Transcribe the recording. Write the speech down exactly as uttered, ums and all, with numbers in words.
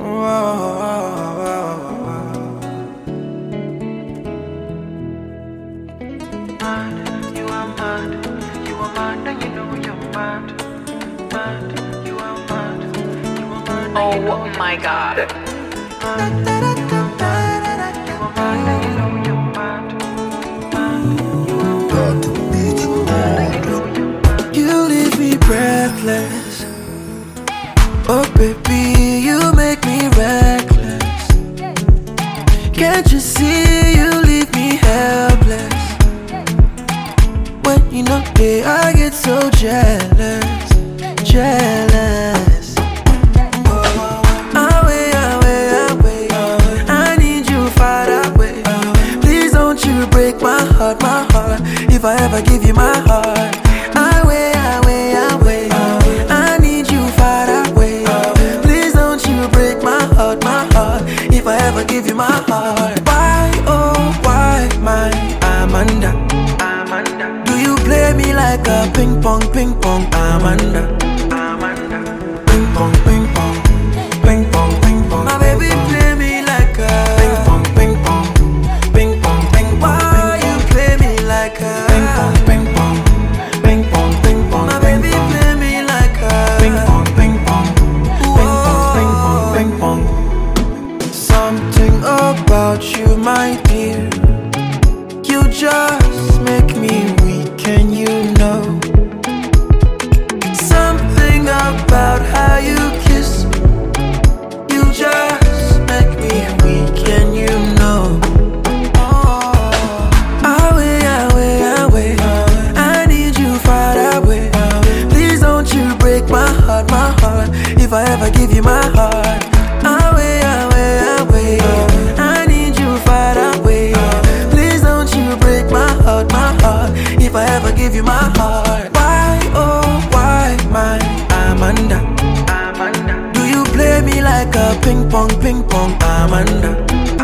Mad, you are mad, you are mad, and you know you're mad. Mad, you are mad, you are mad. Oh my god. Mad, you are mad, you are mad, and you know you're mad. Mad, you are mad, you know you're mad. You leave me breathless. Oh baby, you make me reckless. Can't you see you leave me helpless? When you know that I get so jealous, jealous. Away, away, away. I need you far away. Please don't you break my heart, my heart. If I ever give you my heart. Away, away, away. I need you far away. Please don't you break my heart, my heart. If I ever give you my heart. Why, oh, why, my Amanda? Amanda. Do you play me like a ping pong, ping pong, Amanda? Amanda. Ping pong, ping pong, ping pong, ping pong. My baby play me like a ping pong, ping pong, ping pong, ping pong. Why you play me like a ping pong, ping pong, ping pong, ping pong. My baby play me like a ping pong, ping pong, ping pong, ping pong, ping pong. Something about you, my dear. You just make me weak, and you know. Something about how you kiss me. You just make me weak, and you know. Away, away, away. I need you far away. Please don't you break my heart, my heart. If I ever give you my heart. Away, away, away. I need you far away. Please don't you break my heart, my heart. If I ever give you my heart. Why, oh, why, my Amanda? Amanda. Do you play me like a ping pong, ping pong, Amanda?